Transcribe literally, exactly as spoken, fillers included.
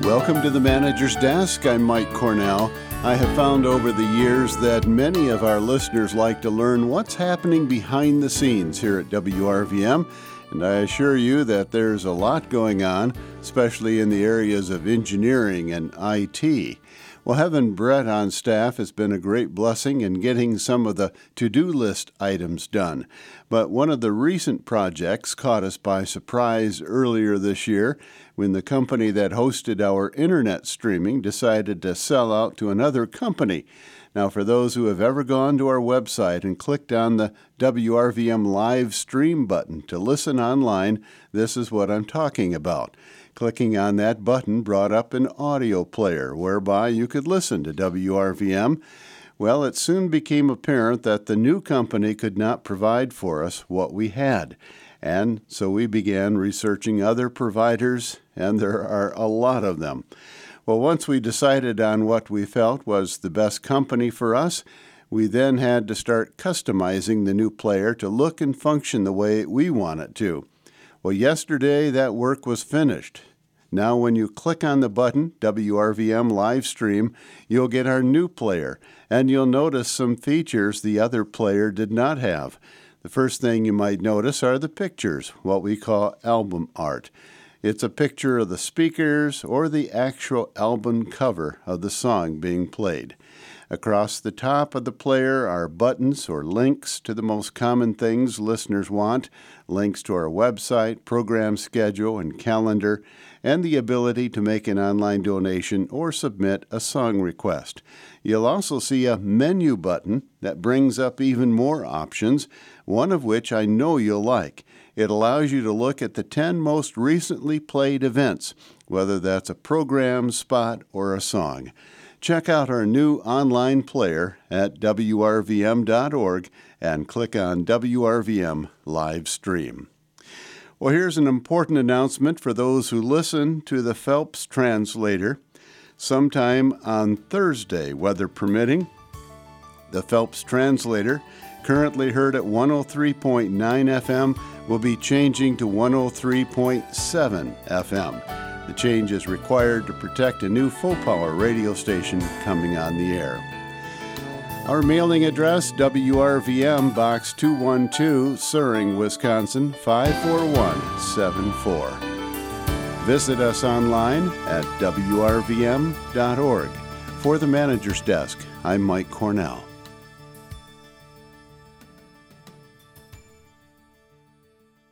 Welcome to the Manager's Desk. I'm Mike Cornell. I have found over the years that many of our listeners like to learn what's happening behind the scenes here at W R V M, and I assure you that there's a lot going on, especially in the areas of engineering and I T. Well, having Brett on staff has been a great blessing in getting some of the to-do list items done. But one of the recent projects caught us by surprise earlier this year when the company that hosted our internet streaming decided to sell out to another company. Now, for those who have ever gone to our website and clicked on the W R V M live stream button to listen online, this is what I'm talking about. Clicking on that button brought up an audio player whereby you could listen to W R V M. Well, it soon became apparent that the new company could not provide for us what we had. And so we began researching other providers, and there are a lot of them. Well, once we decided on what we felt was the best company for us, we then had to start customizing the new player to look and function the way we want it to. Well, yesterday that work was finished. Now when you click on the button, W R V M Live Stream, you'll get our new player, and you'll notice some features the other player did not have. The first thing you might notice are the pictures, what we call album art. It's a picture of the speakers or the actual album cover of the song being played. Across the top of the player are buttons or links to the most common things listeners want, links to our website, program schedule, and calendar, and the ability to make an online donation or submit a song request. You'll also see a menu button that brings up even more options, one of which I know you'll like. It allows you to look at the ten most recently played events, whether that's a program, spot, or a song. Check out our new online player at W R V M dot org and click on W R V M Live Stream. Well, here's an important announcement for those who listen to the Phelps Translator. Sometime on Thursday, weather permitting, the Phelps Translator, currently heard at one oh three point nine F M, will be changing to one oh three point seven F M. The change is required to protect a new full-power radio station coming on the air. Our mailing address, W R V M, Box two one two, Suring, Wisconsin, five four one seven four. Visit us online at W R V M dot org. For the Manager's Desk, I'm Mike Cornell.